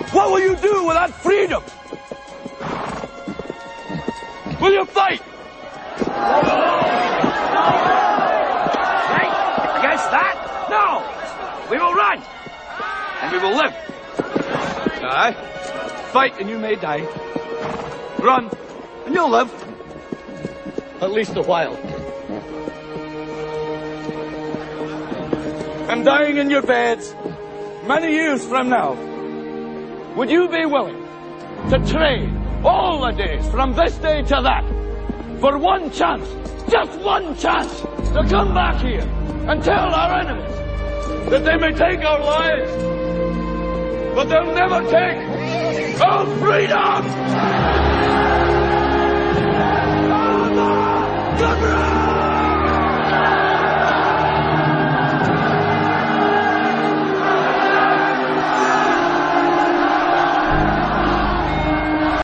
What will you do without freedom? Will you fight? Fight against that? No! We will run! And we will live. Aye. Fight and you may die. Run and you'll live. At least a while. And dying in your beds many years from now, would you be willing to trade all the days from this day to that for one chance, just one chance, to come back here and tell our enemies that they may take our lives, but they'll never take our freedom!